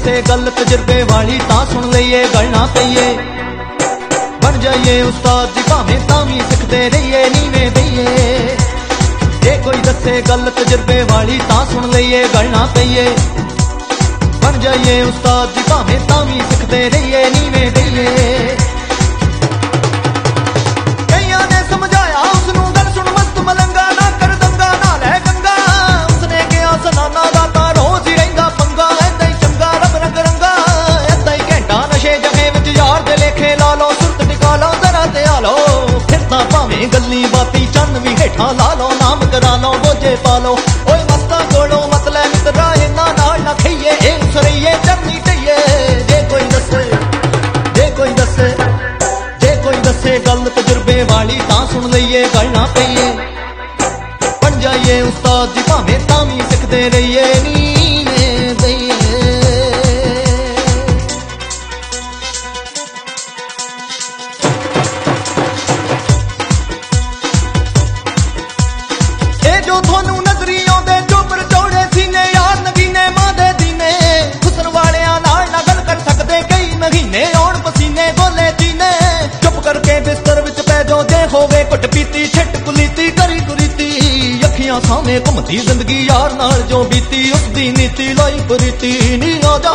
दसे गल तजुर्बे वाली तां सुन लईए गल ना पईए। बन जाइए उस्ताद जी भावें तां वी सिखदे रहिए नीवें बईए। जे कोई दसे गल तजुर्बे वाली तां सुन लईए गल ना पईए। बन जाइए उस्ताद जी भावें तां वी सिखदे रहिए नीवें बईए। कईयां ने समझाया उसनूं गल सुन मस्त मलंगा ना कर दंगा ना लै गंगा। उसने कहा सनाना दा तां रोज ही रहिंदा पंगा। ऐदां ही चंगा रब रंग रंगा ऐदां ही घंटा नशे जगे विच यार दे लेखे ला लो। सुरत टिका लो जरा ते आ लो फिर तां भावें गल्ली बाती चन्न भी हेठां ला लो। नाम करा लो बोझे पा लो ओए मस्तां कोलों मत लै मित्रा इन्हां नाल ना खइए। ए उसरइए चरनी ढइए। जे कोई दसे गल तजुर्बे वाली तां सुन लईए गल ना पईए। बन जाइए उस्ताद जी भावें तां वी सिखदे रहिए नीवें बईए। ए जो थोनू नजरी आउंदे चोपर चौड़े सीने यार नगीने मां दे दीने। खुसन वालियां नाल ना गल कर सकदे कई महीने आउण पसीने गोले जीने। चुप करके बिस्तर विच पै जाओ जे होवे घुट पीती छिट कुलीती करी कुरीती। अखियां सामने घुमदी जिंदगी यार नाल जो बीती उसदी नीति लाई प्रीति। नी आ जा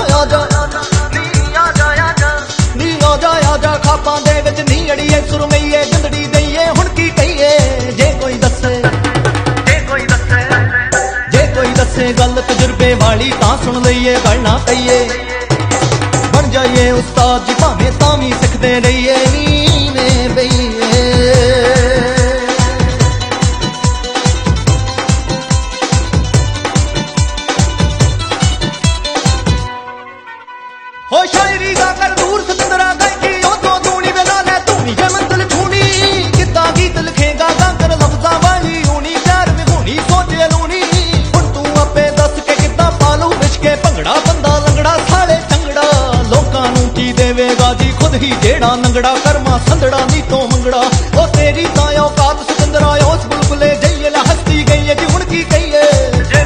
खापां दे विच नी अड़ीए सुरमईए जिंदड़ी दईए हुण की कहीए। जे कोई दसे गल तजुर्बे वाली तां सुन लईए गल ना पईए। बन जाइए उस्ताद जी भावें तां वी सिखदे रहिए नीवें बईए। हो शायरी गा कर दूर सतंदरा गायकी ओ तो दूनी वेला लै धूनी है मंजिल छूनी। किद्दां गीत लिखेगा गाकर लफ्जां वाली ऊनी प्यार विहूनी सोचे लूनी। हुण तू आपे दस के किद्दां पालू विछके भंगड़ा बंदा लंगड़ा साले चंगड़ा। लोकां नूं की देवेगा जी खुद ही जेड़ा नंगड़ा कर्मा संदड़ा नी तो मंगड़ा। ओ तेरी तां औकात सिकंदरा उस बुलबुले जइए ला हस्ती गई है जी हुण की कहीए। जे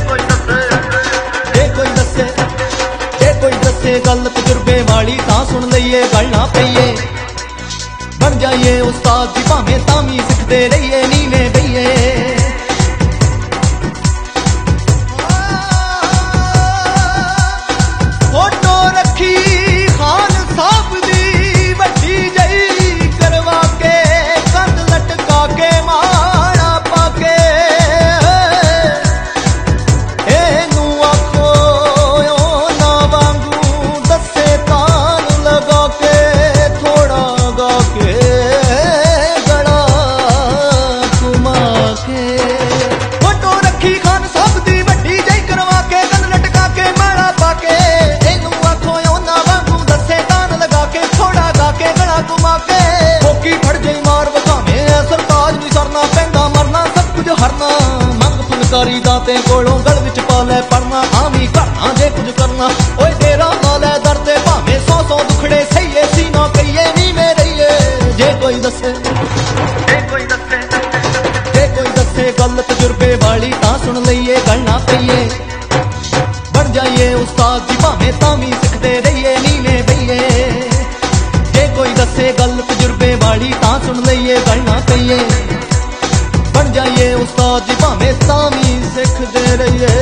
कोई दसे गल तजुर्बे वाली तां सुन लईए गल ना पईए। बन जाइए उस्ताद जी भावें तां वी सिखदे रहिए नीवें बईए। फोटो रखी खान साहब दी वड्डी जई करवा के कंध लटका के माड़ा पाके। एनू आखो ना वांगू दसे तान लगा के थोड़ा गा के गला घुमा के। फोटो रखी खान साहब दी वड्डी जई करवा के कंध लटका के माड़ा पाके। एनू आखो ना वांगू दसे तान लगा के थोड़ा गा के गला घुमा के। कोकी फड़ जई मार वखावे सरताज नी सरना पैंदा मरना सब कुछ हरना। मंग फुलकारी दाते कोलों गल विच पा लै पड़ना। आवी करना जे कुछ करना ओए तेरा ला लै दर्दे भावें 100 दुखड़े सहीए सीना कहीए नीवें रहिए। जे कोई दसे गल तजुर्बे वाली तां सुन लईए गल ना पईए। बन जाइए उस्ताद जी भावें तां वी सिखदे रहिए नीवें बईए। जे कोई दसे गल तजुर्बे वाली तां सुन लईए गल ना पईए। बन जाइए उस्ताद जी भावें तां वी सिखदे रहिए।